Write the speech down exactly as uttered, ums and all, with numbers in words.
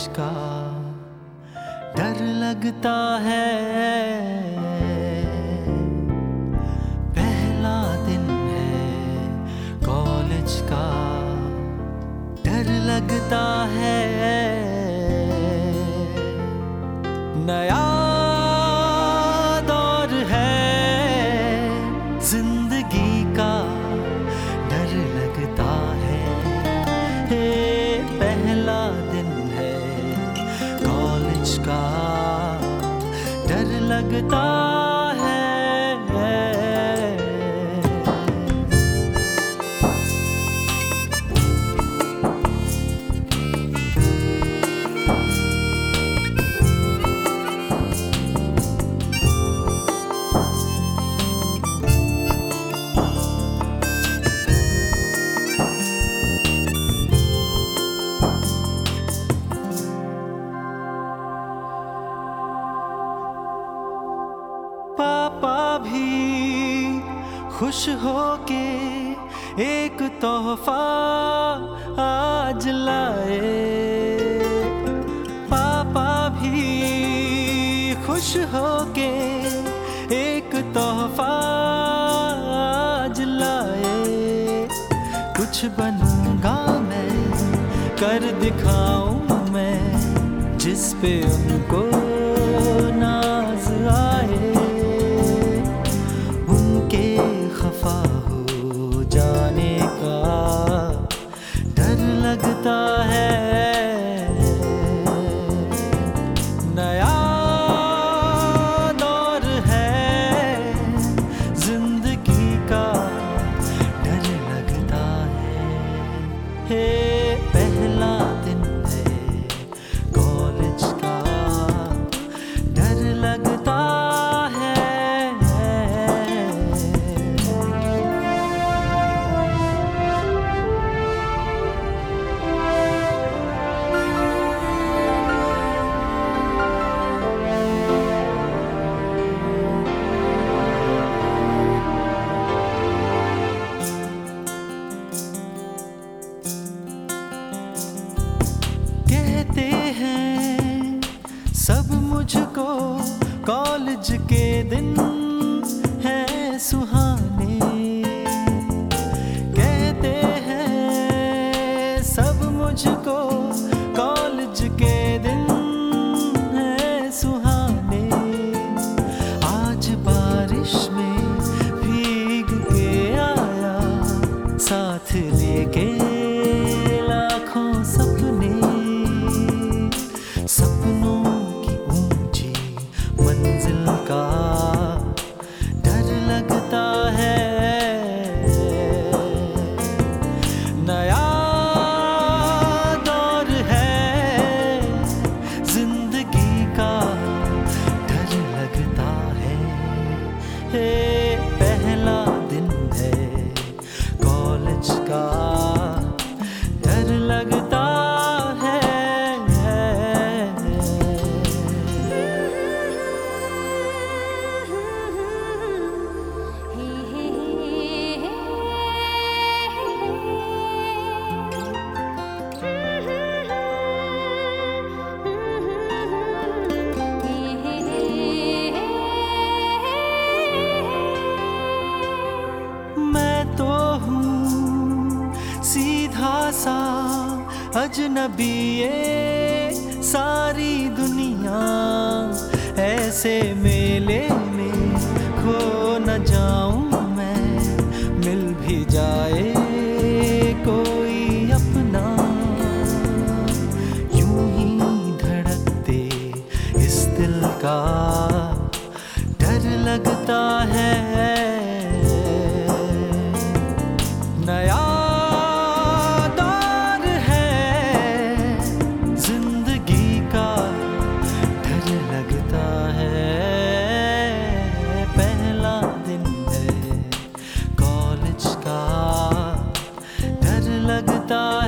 का डर लगता है। पहला दिन है कॉलेज का, डर लगता है। नया दौर है जिंदगी का, डर लगता है। हे पहला दिन है कॉलेज का, डर लगता है। पापा भी खुश होके एक तोहफा आज लाए। पापा भी खुश होके एक तोहफा आज लाए। कुछ बनूंगा मैं, कर दिखाऊं मैं, जिस पे उनको नाज आए। खफा हो जाने का डर लगता है। नया दौर है जिंदगी का, डर लगता है। हे पहला दिन है कॉलेज का, डर लगता है। कहते हैं सब मुझको कॉलेज के दिन हैं सुहाने। कहते हैं सब मुझको कॉलेज के दिन हैं सुहाने। आज बारिश में भीग के आया, साथ लेके लाखों सपने। सपनों की ऊंची मंजिल का डर लगता है। नया दौर है जिंदगी का, डर लगता है। हे पहला दिन है कॉलेज का, डर लगता है। मैं तो हूँ सीधा सा अजनबी, ये सारी दुनिया ऐसे मेले में खो न जाऊं मैं। मिल भी जाए कोई अपना, यूं ही धड़कते इस दिल का, डर लगता है। नया दौर है जिंदगी का, डर लगता है। पहला दिन है कॉलेज का, डर लगता